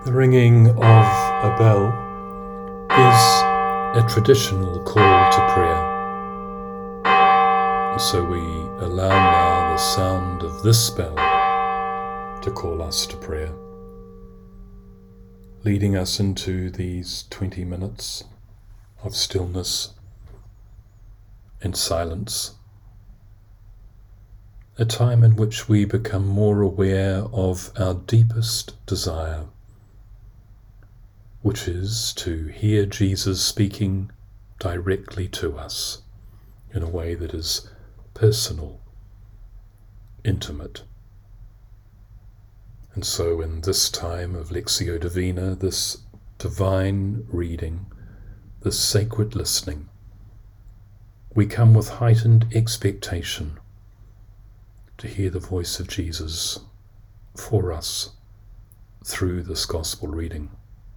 The ringing of a bell is a traditional call to prayer. And so we allow now the sound of this bell to call us to prayer, leading us into these 20 minutes of stillness and silence, a time in which we become more aware of our deepest desire, which is to hear Jesus speaking directly to us in a way that is personal, intimate. And so in this time of Lectio Divina, this divine reading, this sacred listening, we come with heightened expectation to hear the voice of Jesus for us through this gospel reading.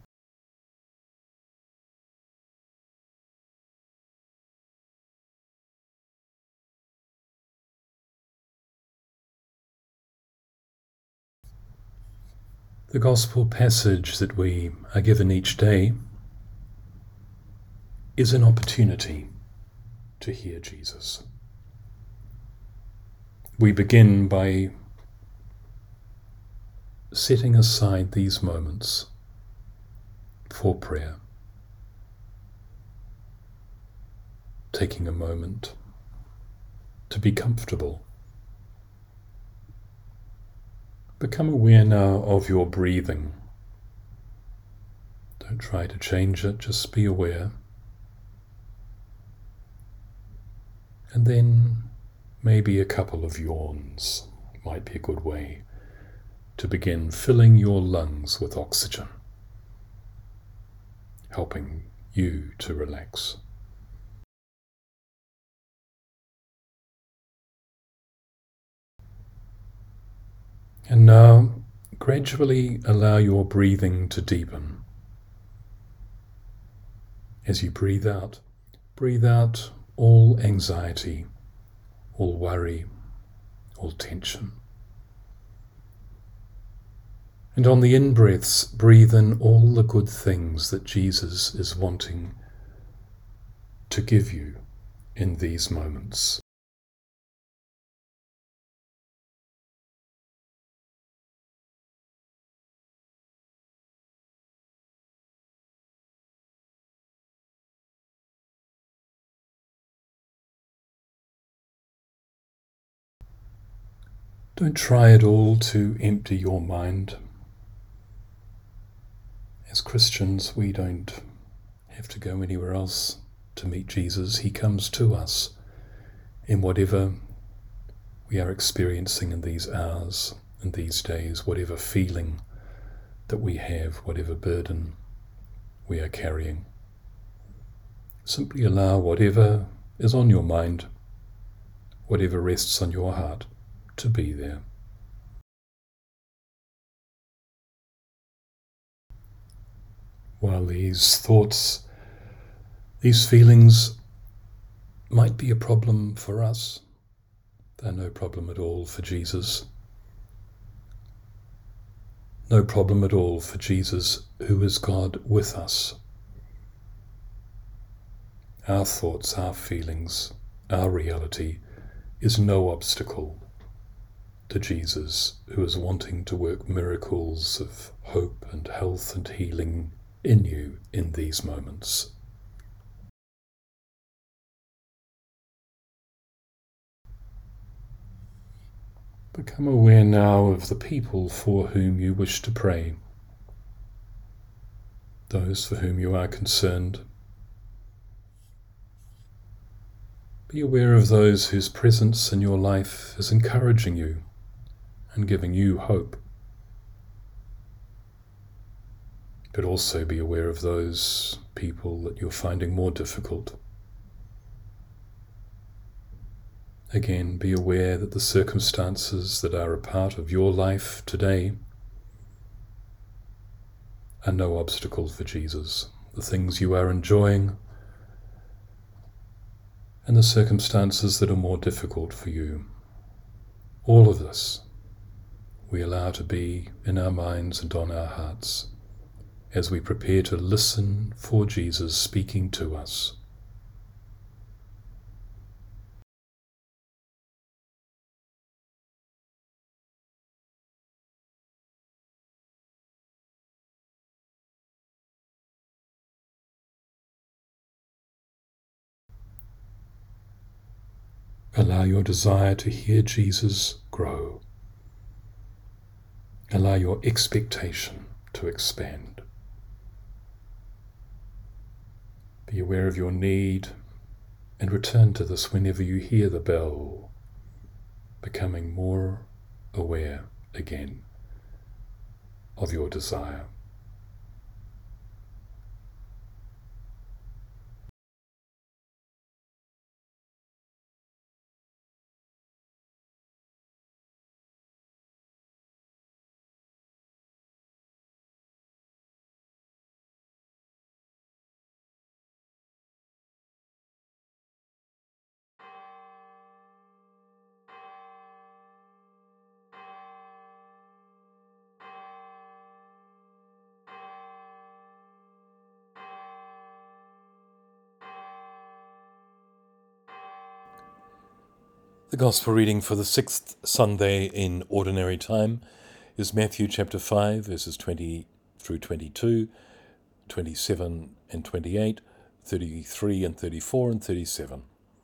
The gospel passage that we are given each day is an opportunity to hear Jesus. We begin by setting aside these moments for prayer, taking a moment to be comfortable. Become aware now of your breathing. Don't try to change it, just be aware. And then maybe a couple of yawns might be a good way to begin filling your lungs with oxygen, helping you to relax. And now, gradually allow your breathing to deepen. As you breathe out all anxiety, all worry, all tension. And on the in-breaths, breathe in all the good things that Jesus is wanting to give you in these moments. Don't try at all to empty your mind. As Christians, we don't have to go anywhere else to meet Jesus. He comes to us in whatever we are experiencing in these hours and these days, whatever feeling that we have, whatever burden we are carrying. Simply allow whatever is on your mind, whatever rests on your heart, to be there. While these thoughts, these feelings might be a problem for us, they're no problem at all for Jesus. No problem at all for Jesus, who is God with us. Our thoughts, our feelings, our reality is no obstacle to Jesus, who is wanting to work miracles of hope and health and healing in you in these moments. Become aware now of the people for whom you wish to pray, those for whom you are concerned. Be aware of those whose presence in your life is encouraging you and giving you hope. But also be aware of those people that you're finding more difficult. Again, be aware that the circumstances that are a part of your life today are no obstacle for Jesus. The things you are enjoying and the circumstances that are more difficult for you. All of this we allow to be in our minds and on our hearts as we prepare to listen for Jesus speaking to us. Allow your desire to hear Jesus grow. Allow your expectation to expand. Be aware of your need and return to this whenever you hear the bell, becoming more aware again of your desire. The Gospel reading for the 6th Sunday in Ordinary Time is Matthew chapter 5, verses 20 through 22, 27 and 28, 33 and 34 and 37.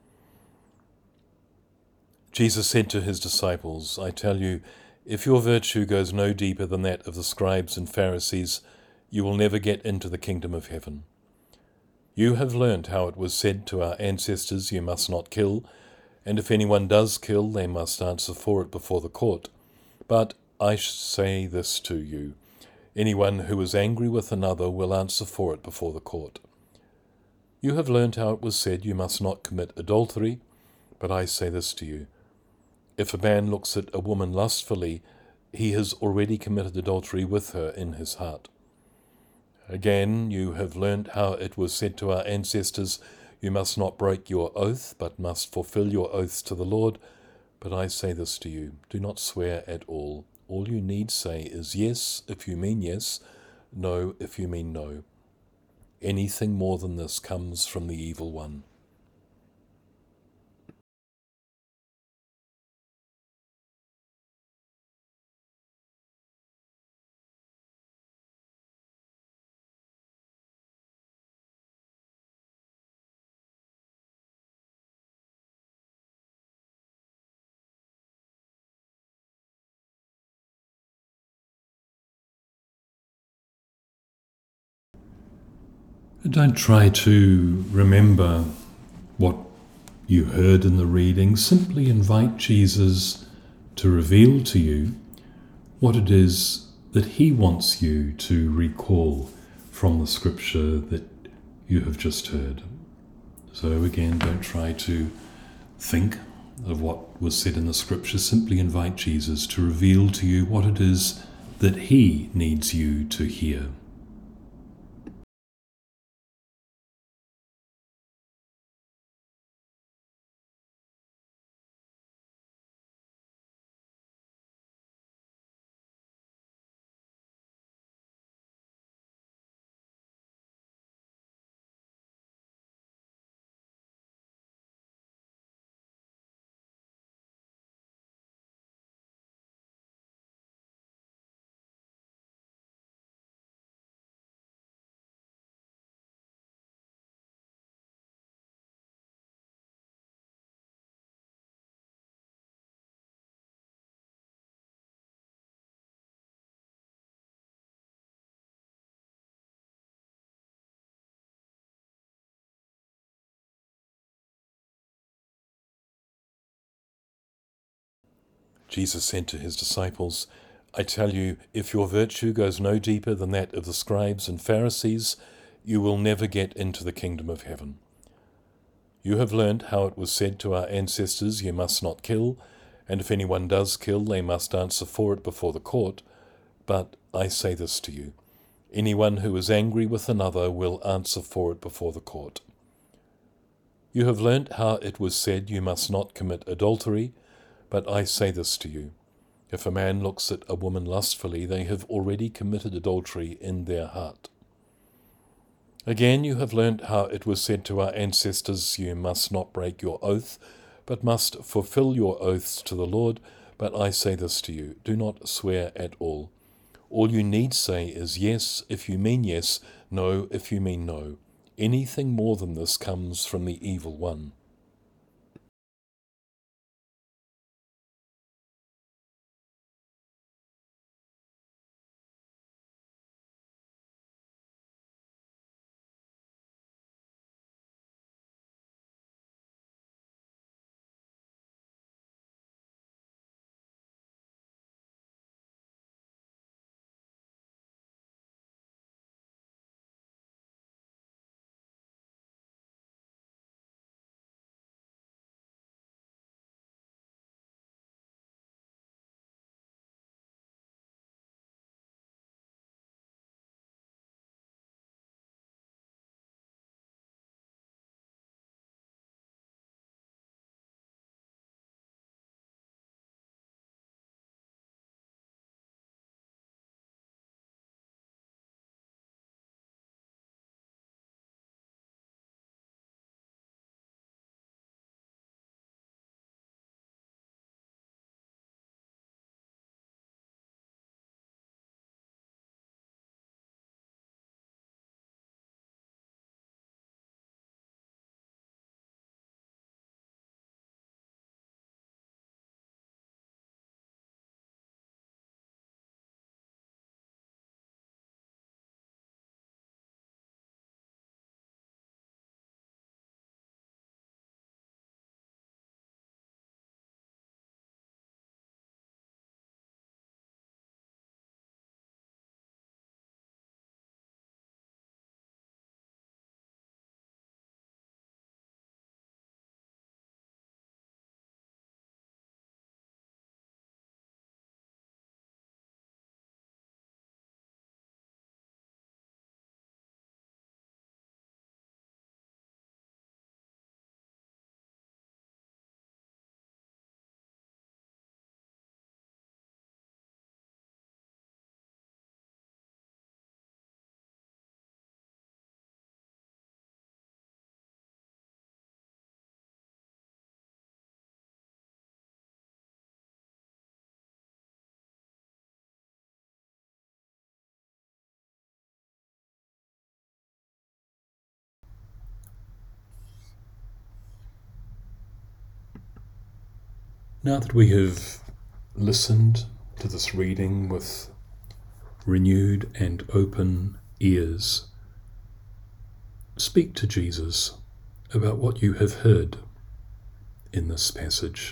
Jesus said to his disciples, I tell you, if your virtue goes no deeper than that of the scribes and Pharisees, you will never get into the kingdom of heaven. You have learned how it was said to our ancestors, you must not kill, and if anyone does kill, they must answer for it before the court. But I say this to you, anyone who is angry with another will answer for it before the court. You have learned how it was said, you must not commit adultery, but I say this to you, if a man looks at a woman lustfully, he has already committed adultery with her in his heart. Again, you have learned how it was said to our ancestors, you must not break your oath, but must fulfill your oaths to the Lord. But I say this to you, do not swear at all. All you need say is yes if you mean yes, no if you mean no. Anything more than this comes from the evil one. Don't try to remember what you heard in the reading. Simply invite Jesus to reveal to you what it is that he wants you to recall from the scripture that you have just heard. So again, don't try to think of what was said in the scripture. Simply invite Jesus to reveal to you what it is that he needs you to hear. Jesus said to his disciples, I tell you, if your virtue goes no deeper than that of the scribes and Pharisees, you will never get into the kingdom of heaven. You have learned how it was said to our ancestors, you must not kill, and if anyone does kill, they must answer for it before the court. But I say this to you, anyone who is angry with another will answer for it before the court. You have learned how it was said, you must not commit adultery, but I say this to you, If a man looks at a woman lustfully, they have already committed adultery in their heart. Again, you have learnt how it was said to our ancestors, you must not break your oath, but must fulfill your oaths to the Lord. But I say this to you, do not swear at all. All you need say is yes if you mean yes, no if you mean no. Anything more than this comes from the evil one. Now that we have listened to this reading with renewed and open ears, speak to Jesus about what you have heard in this passage.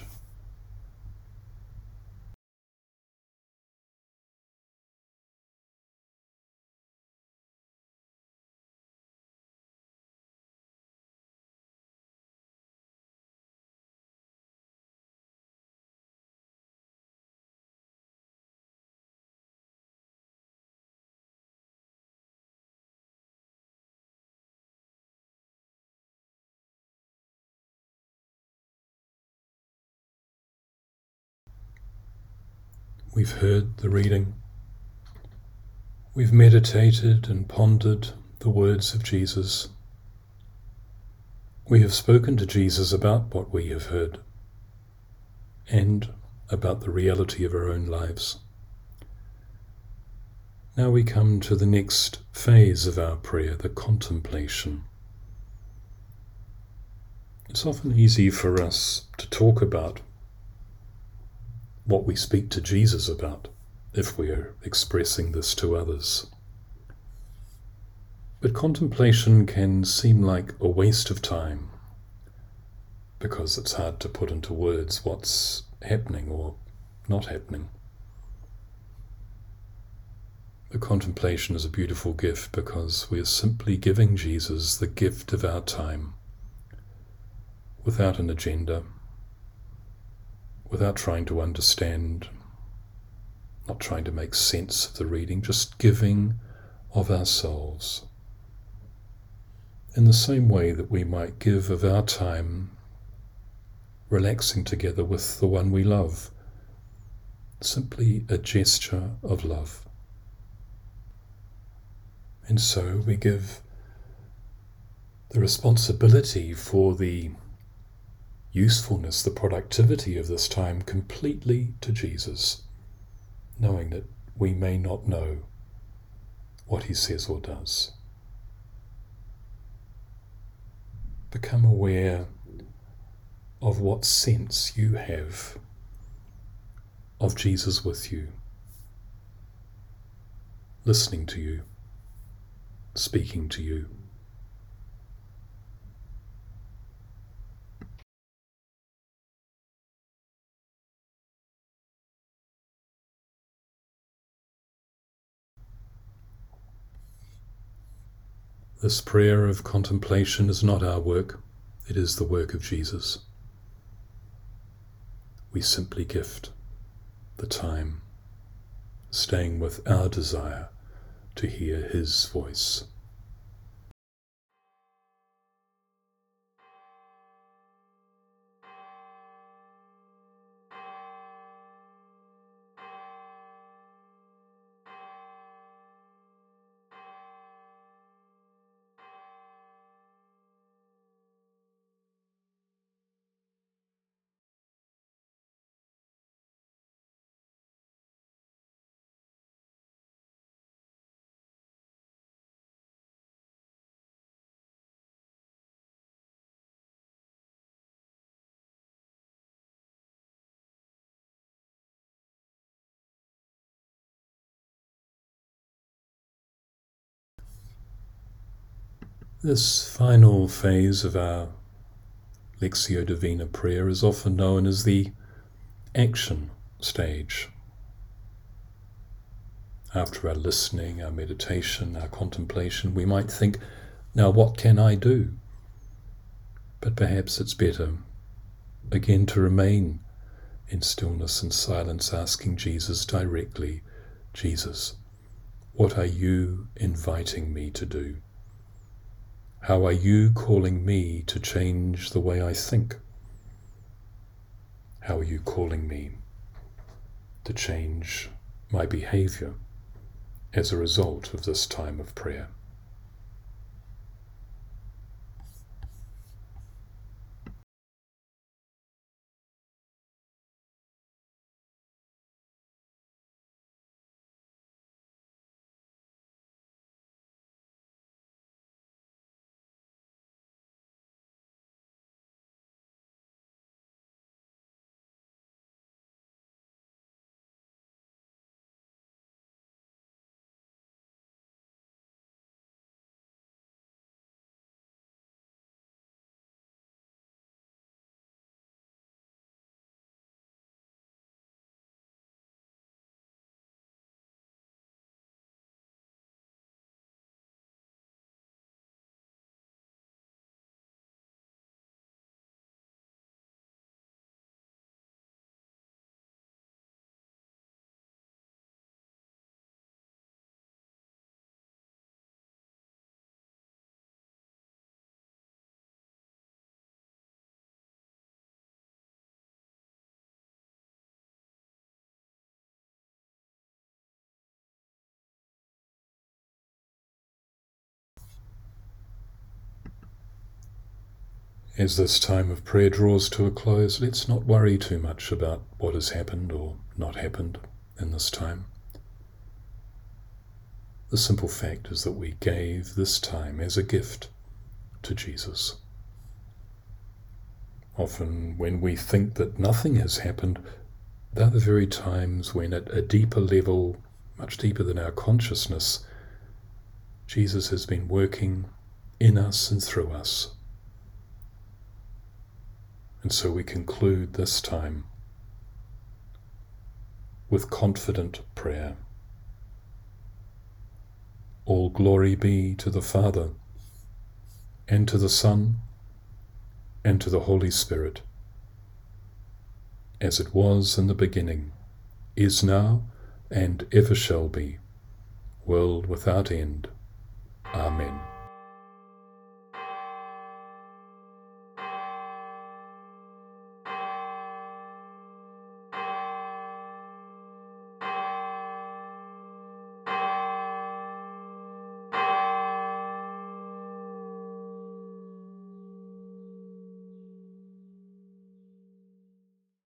We've heard the reading. We've meditated and pondered the words of Jesus. We have spoken to Jesus about what we have heard and about the reality of our own lives. Now we come to the next phase of our prayer, the contemplation. It's often easy for us to talk about what we speak to Jesus about if we are expressing this to others. But contemplation can seem like a waste of time because it's hard to put into words what's happening or not happening. The contemplation is a beautiful gift because we are simply giving Jesus the gift of our time without an agenda, without trying to understand, not trying to make sense of the reading, just giving of ourselves. In the same way that we might give of our time relaxing together with the one we love, simply a gesture of love. And so we give the responsibility for the usefulness, the productivity of this time completely to Jesus, knowing that we may not know what he says or does. Become aware of what sense you have of Jesus with you, listening to you, speaking to you. This prayer of contemplation is not our work, it is the work of Jesus. We simply gift the time, staying with our desire to hear his voice. This final phase of our Lectio Divina prayer is often known as the action stage. After our listening, our meditation, our contemplation, we might think, now what can I do? But perhaps it's better, again, to remain in stillness and silence, asking Jesus directly, Jesus, what are you inviting me to do? How are you calling me to change the way I think? How are you calling me to change my behavior as a result of this time of prayer? As this time of prayer draws to a close, let's not worry too much about what has happened or not happened in this time. The simple fact is that we gave this time as a gift to Jesus. Often when we think that nothing has happened, they're the very times when at a deeper level, much deeper than our consciousness, Jesus has been working in us and through us. And so we conclude this time with confident prayer. All glory be to the Father, and to the Son, and to the Holy Spirit, as it was in the beginning, is now, and ever shall be, world without end. Amen.